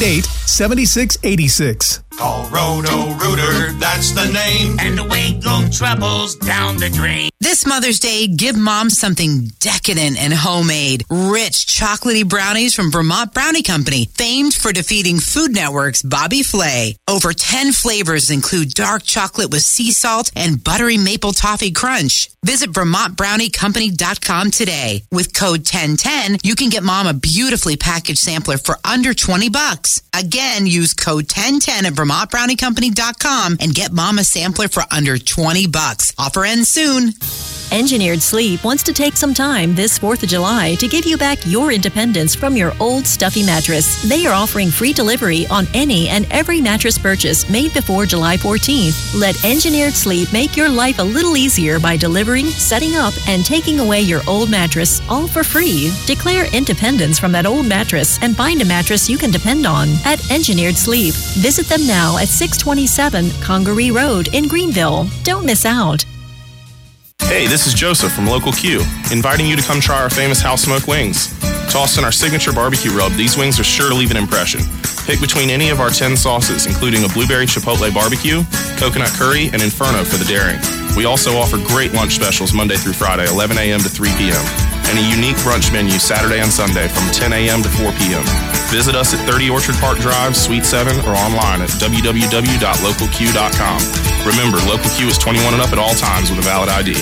288-7686. Call Roto-Rooter, that's the name, and away go troubles down the drain. This Mother's Day, give Mom something decadent and homemade. Rich, chocolatey brownies from Vermont Brownie Company, famed for defeating Food Network's Bobby Flay. Over 10 flavors include dark chocolate with sea salt and buttery maple toffee crunch. Visit VermontBrownieCompany.com today. With code 1010, you can get Mom a beautifully packaged sampler for under $20. Again, use code 1010 at VermontBrownieCompany.com and get Mom a sampler for under $20. Offer ends soon. Engineered Sleep wants to take some time this 4th of July to give you back your independence from your old stuffy mattress. They are offering free delivery on any and every mattress purchase made before July 14th. Let Engineered Sleep make your life a little easier by delivering, setting up, and taking away your old mattress, all for free. Declare independence from that old mattress and find a mattress you can depend on at Engineered Sleep. Visit them now at 627 Congaree Road in Greenville. Don't miss out. Hey, this is Joseph from Local Q, inviting you to come try our famous house smoked wings. Tossed in our signature barbecue rub, these wings are sure to leave an impression. Pick between any of our 10 sauces, including a blueberry chipotle barbecue, coconut curry, and inferno for the daring. We also offer great lunch specials Monday through Friday, 11 a.m. to 3 p.m., and a unique brunch menu Saturday and Sunday from 10 a.m. to 4 p.m. Visit us at 30 Orchard Park Drive, Suite 7, or online at www.localq.com. Remember, Local Q is 21 and up at all times with a valid ID.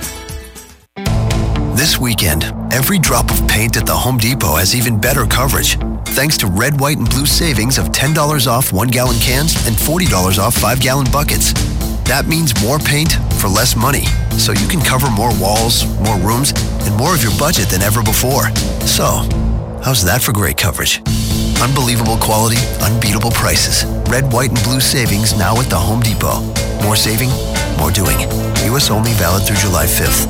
This weekend, every drop of paint at the Home Depot has even better coverage, thanks to red, white, and blue savings of $10 off 1-gallon cans and $40 off 5-gallon buckets. That means more paint for less money, so you can cover more walls, more rooms, and more of your budget than ever before. So, how's that for great coverage? Unbelievable quality, unbeatable prices. Red, white, and blue savings now at the Home Depot. More saving, more doing. U.S. only, valid through July 5th.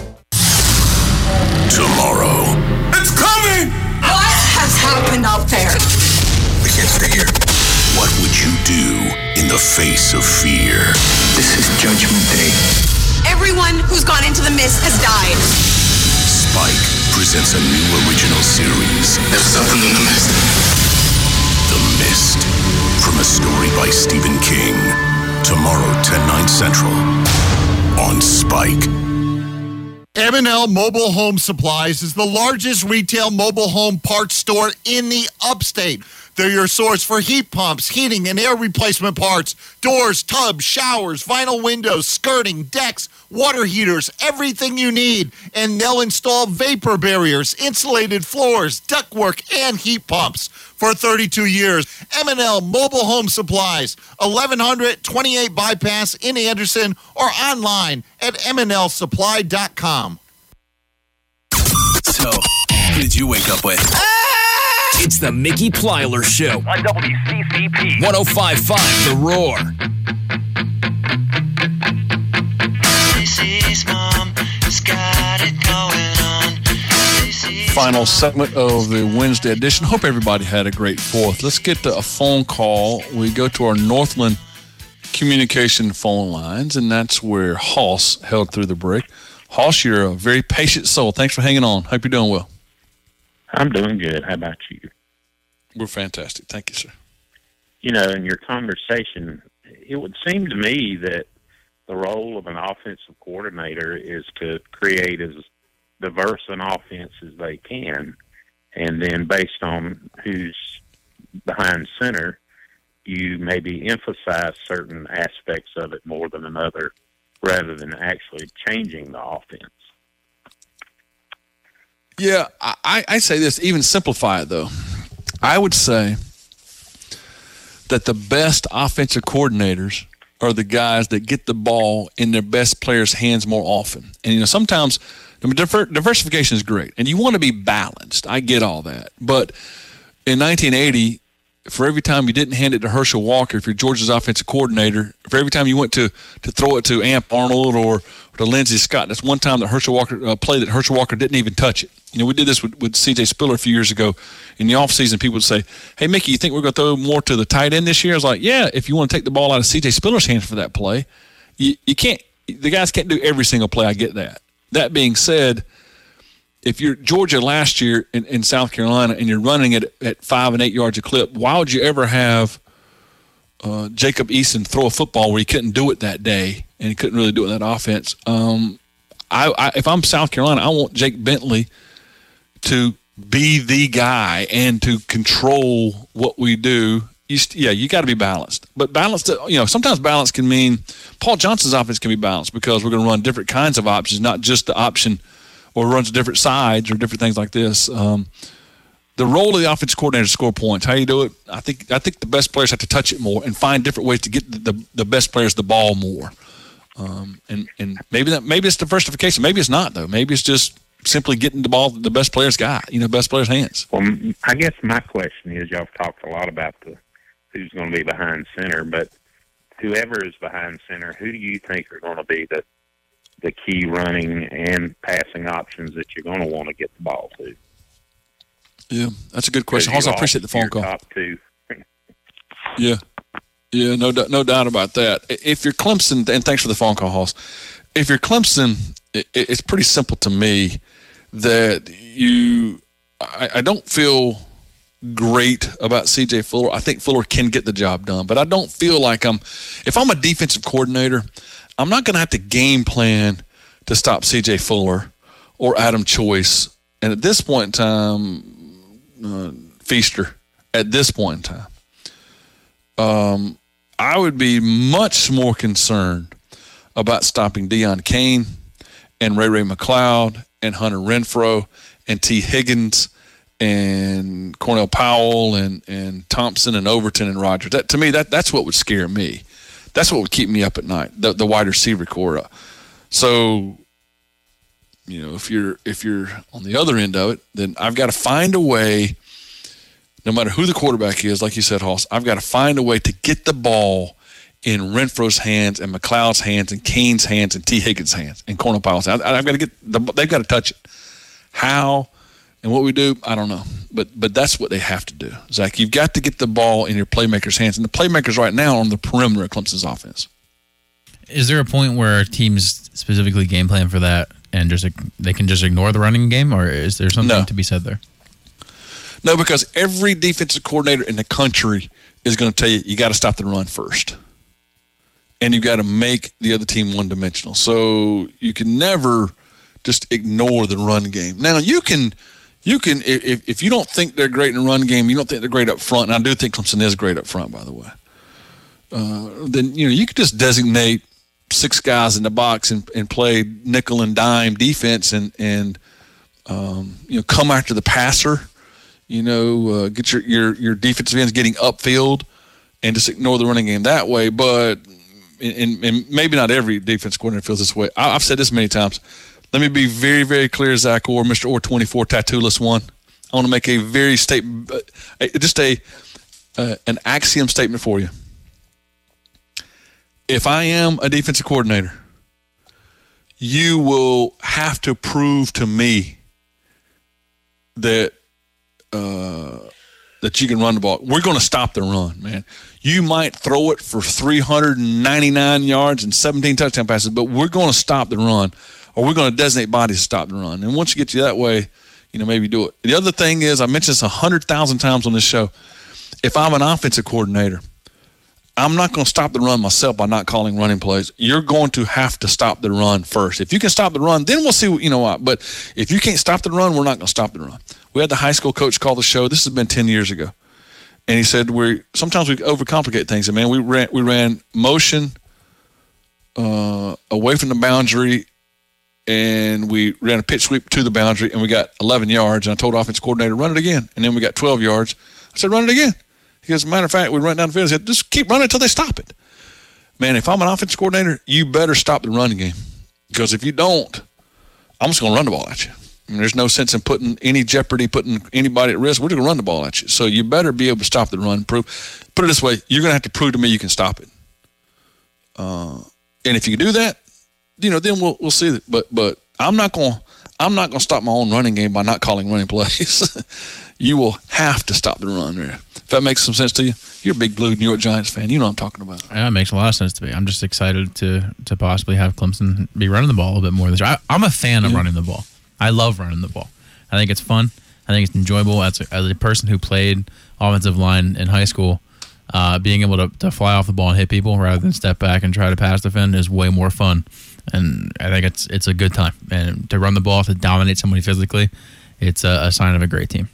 Tomorrow. It's coming! What has happened out there? We can't stay here. What would you do in the face of fear? This is Judgment Day. Everyone who's gone into the mist has died. Spike presents a new original series. There's something in the mist. The Mist. From a story by Stephen King. Tomorrow, 10/9 Central. On Spike. M&L Mobile Home Supplies is the largest retail mobile home parts store in the upstate. They're your source for heat pumps, heating, and air replacement parts, doors, tubs, showers, vinyl windows, skirting, decks, water heaters, everything you need. And they'll install vapor barriers, insulated floors, ductwork, and heat pumps. For 32 years, M&L Mobile Home Supplies, 1100 28 Bypass in Anderson, or online at mnlsupply.com. So, who did you wake up with? It's the Mickey Plyler Show on WCCP 105.5 The Roar. This mom has got it going on. Final segment of the Wednesday edition. Hope everybody had a great 4th. Let's get to a phone call. We go to our Northland Communication phone lines, and that's where Hoss held through the break. Hoss, you're a very patient soul. Thanks for hanging on. Hope you're doing well. I'm doing good. How about you? We're fantastic. Thank you, sir. You know, in your conversation, it would seem to me that the role of an offensive coordinator is to create as diverse an offense as they can, and then based on who's behind center, you maybe emphasize certain aspects of it more than another, rather than actually changing the offense. Yeah, I say this, even simplify it, though. I would say that the best offensive coordinators are the guys that get the ball in their best players' hands more often. And, you know, sometimes diversification is great, and you want to be balanced. I get all that. But in 1980, for every time you didn't hand it to Herschel Walker, if you're Georgia's offensive coordinator, for every time you went to throw it to Amp Arnold or to Lindsey Scott, that's one time that Herschel Walker played that Herschel Walker didn't even touch it. You know, we did this with C.J. Spiller a few years ago. In the offseason, people would say, hey, Mickey, you think we're going to throw more to the tight end this year? I was like, yeah, if you want to take the ball out of C.J. Spiller's hands for that play. You can't – the guys can't do every single play. I get that. That being said, if you're Georgia last year in South Carolina and you're running it at 5 and 8 yards a clip, why would you ever have Jacob Eason throw a football where he couldn't do it that day and he couldn't really do it in that offense? If I'm South Carolina, I want Jake Bentley to be the guy and to control what we do. You got to be balanced. But balanced, sometimes balance can mean Paul Johnson's offense can be balanced because we're going to run different kinds of options, not just the option or runs different sides or different things like this. The role of the offensive coordinator is to score points. How you do it? I think the best players have to touch it more and find different ways to get the best players the ball more. And maybe it's diversification. Maybe it's not though. Maybe it's just simply getting the ball the best player's got. Best player's hands. Well, I guess my question is, y'all have talked a lot about who's going to be behind center, but whoever is behind center, who do you think are going to be the key running and passing options that you're going to want to get the ball to? Yeah, that's a good question. Also, I appreciate the phone call. Top two. Yeah, no doubt about that. If you're Clemson, and thanks for the phone call, Hoss. If you're Clemson, it's pretty simple to me that I don't feel great about C.J. Fuller. I think Fuller can get the job done, but I don't feel like if I'm a defensive coordinator, I'm not going to have to game plan to stop C.J. Fuller or Adam Choice. And at this point in time, Feaster, at this point in time, I would be much more concerned about stopping Deion Kane and Ray McLeod and Hunter Renfrow and T. Higgins and Cornell Powell and Thompson and Overton and Rogers. That, to me, that's what would scare me. That's what would keep me up at night, the wide receiver core. So, if you're on the other end of it, then I've got to find a way, no matter who the quarterback is, like you said, Hoss, I've got to find a way to get the ball in Renfro's hands and McLeod's hands and Kane's hands and T. Higgins' hands and Cornell Powell's hands. I've got to they've got to touch it. How and what we do, I don't know. But that's what they have to do, Zach. You've got to get the ball in your playmakers' hands, and the playmakers right now are on the perimeter of Clemson's offense. Is there a point where teams specifically game plan for that and they can just ignore the running game, or is there something to be said there? No, because every defensive coordinator in the country is going to tell you got to stop the run first, and you got to make the other team one-dimensional. So you can never just ignore the run game. Now you can if you don't think they're great in the run game, you don't think they're great up front. And I do think Clemson is great up front, by the way. Then you could just designate 6 guys in the box and play nickel and dime defense and come after the passer. Get your defensive ends getting upfield and just ignore the running game that way. But and maybe not every defense coordinator feels this way. I've said this many times. Let me be very, very clear, Zach Orr, Mr. Orr 24, Tattooless 1. I want to make a very statement, just an axiom statement for you. If I am a defensive coordinator, you will have to prove to me that you can run the ball. We're going to stop the run, man. You might throw it for 399 yards and 17 touchdown passes, but we're going to stop the run, or we're going to designate bodies to stop the run. And once you get you that way, maybe do it. The other thing is, I mentioned this 100,000 times on this show, if I'm an offensive coordinator, I'm not going to stop the run myself by not calling running plays. You're going to have to stop the run first. If you can stop the run, then we'll see what. But if you can't stop the run, we're not going to stop the run. We had the high school coach call the show. This has been 10 years ago. And he said sometimes we overcomplicate things. And, man, we ran motion away from the boundary, and we ran a pitch sweep to the boundary, and we got 11 yards. And I told the offense coordinator, run it again. And then we got 12 yards. I said, run it again. Because, as a matter of fact, we run down the field and said, just keep running until they stop it. Man, if I'm an offensive coordinator, you better stop the running game. Because if you don't, I'm just going to run the ball at you. There's no sense in putting any jeopardy, putting anybody at risk. We're just going to run the ball at you. So you better be able to stop the run. Put it this way, you're going to have to prove to me you can stop it. And if you can do that, then we'll see that. But I'm not going to stop my own running game by not calling running plays. You will have to stop the run there. If that makes some sense to you, you're a big blue New York Giants fan. You know what I'm talking about. Yeah, it makes a lot of sense to me. I'm just excited to possibly have Clemson be running the ball a little bit more this year. I'm a fan of running the ball. I love running the ball. I think it's fun. I think it's enjoyable. As a person who played offensive line in high school, being able to fly off the ball and hit people rather than step back and try to pass defend is way more fun. And I think it's a good time. And to run the ball, to dominate somebody physically, it's a sign of a great team.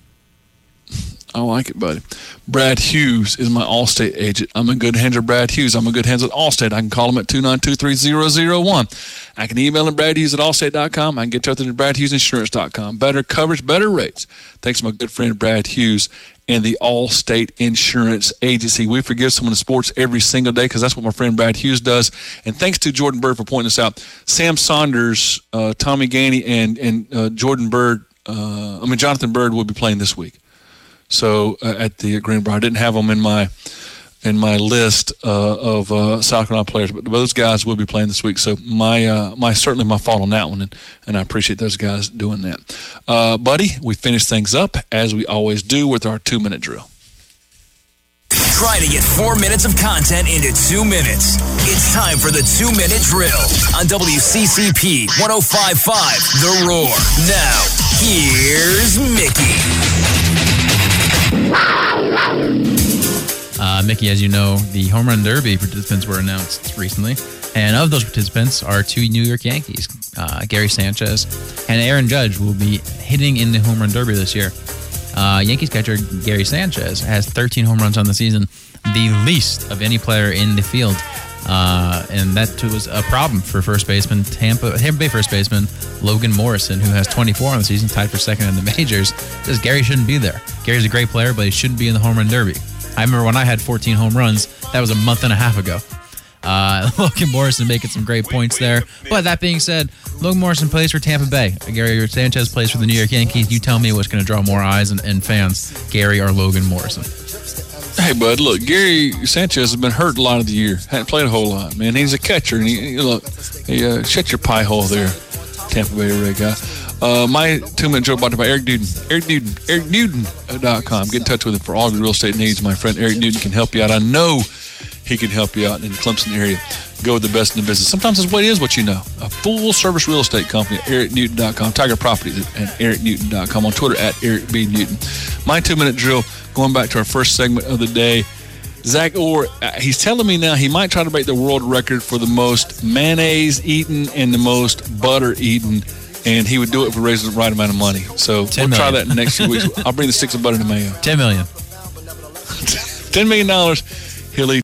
I like it, buddy. Brad Hughes is my Allstate agent. I'm in good hands with Brad Hughes. I'm in good hands with Allstate. I can call him at 292-3001. I can email him bradhughes@allstate.com. I can get to him at bradhughesinsurance.com. Better coverage, better rates. Thanks to my good friend Brad Hughes and the Allstate Insurance Agency. We forgive someone in sports every single day because that's what my friend Brad Hughes does. And thanks to Jordan Bird for pointing this out. Sam Saunders, Tommy Gainey, and Jonathan Bird will be playing this week. So at the Greenbrier, I didn't have them in my list of South Carolina players, but those guys will be playing this week. So certainly my fault on that one, and I appreciate those guys doing that. Buddy, we finish things up as we always do with our 2-minute drill. Try to get 4 minutes of content into 2 minutes. It's time for the 2-minute drill on WCCP 105.5 The Roar. Now, here's Mickey. Mickey, as you know, the Home Run Derby participants were announced recently, and of those participants are 2 New York Yankees. Gary Sanchez and Aaron Judge will be hitting in the Home Run Derby this year. Yankees catcher Gary Sanchez has 13 home runs on the season, the least of any player in the field. And that was a problem for first baseman, Tampa Bay first baseman Logan Morrison, who has 24 on the season, tied for second in the majors. Says Gary shouldn't be there. Gary's a great player, but he shouldn't be in the Home Run Derby. I remember when I had 14 home runs, that was a month and a half ago. Logan Morrison making some great points there. But that being said, Logan Morrison plays for Tampa Bay. Gary Sanchez plays for the New York Yankees. You tell me what's going to draw more eyes and fans, Gary or Logan Morrison. Hey, bud, look, Gary Sanchez has been hurt a lot of the year. Hadn't played a whole lot, man. He's a catcher, and shut your pie hole there, Tampa Bay Ray guy. My 2-minute drill brought to you by Eric Newton. EricNewton.com. Get in touch with him for all of your real estate needs. My friend Eric Newton can help you out. I know he can help you out in the Clemson area. Go with the best in the business. Sometimes it's what it is what you know. A full-service real estate company at EricNewton.com. Tiger Properties at EricNewton.com. On Twitter at Eric B. Newton. My 2-minute drill, going back to our first segment of the day. Zach Orr, he's telling me now he might try to break the world record for the most mayonnaise eaten and the most butter eaten, and he would do it if we raised the right amount of money. So we'll try that in the next few weeks. I'll bring the sticks of butter to mayo. $10 million. $10 million. He'll eat